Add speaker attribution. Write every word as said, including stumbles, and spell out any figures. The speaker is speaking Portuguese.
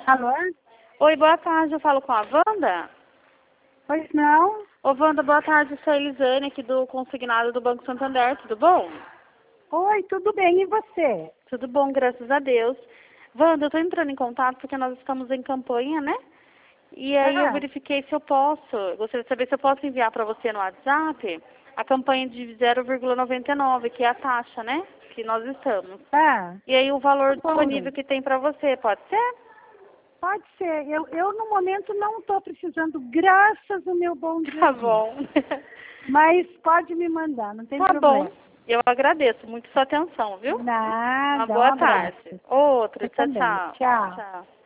Speaker 1: Alô?
Speaker 2: Oi, boa tarde. Eu falo com a Wanda?
Speaker 1: Pois não?
Speaker 2: Ô, Wanda, boa tarde. Eu sou a Elisane, aqui do consignado do Banco Santander. Tudo bom?
Speaker 1: Oi, tudo bem, e você?
Speaker 2: Tudo bom, graças a Deus. Wanda, eu tô entrando em contato porque nós estamos em campanha, né? E aí eu
Speaker 1: Ah,
Speaker 2: verifiquei se eu posso, eu gostaria de saber se eu posso enviar para você no WhatsApp a campanha de zero vírgula noventa e nove, que é a taxa, né? Que nós estamos.
Speaker 1: tá.
Speaker 2: E aí o valor
Speaker 1: Tá bom,
Speaker 2: disponível que tem para você, pode ser?
Speaker 1: pode ser. Eu, eu no momento, não estou precisando, graças ao meu bom
Speaker 2: Tá
Speaker 1: Jesus.
Speaker 2: bom.
Speaker 1: Mas pode me mandar, não tem
Speaker 2: Tá bom.
Speaker 1: problema.
Speaker 2: Eu agradeço muito sua atenção, viu? Uma
Speaker 1: Nada, um
Speaker 2: boa
Speaker 1: abraço.
Speaker 2: tarde. Outra.
Speaker 1: Você
Speaker 2: Tchau,
Speaker 1: também.
Speaker 2: tchau.
Speaker 1: Tchau.
Speaker 2: Tchau.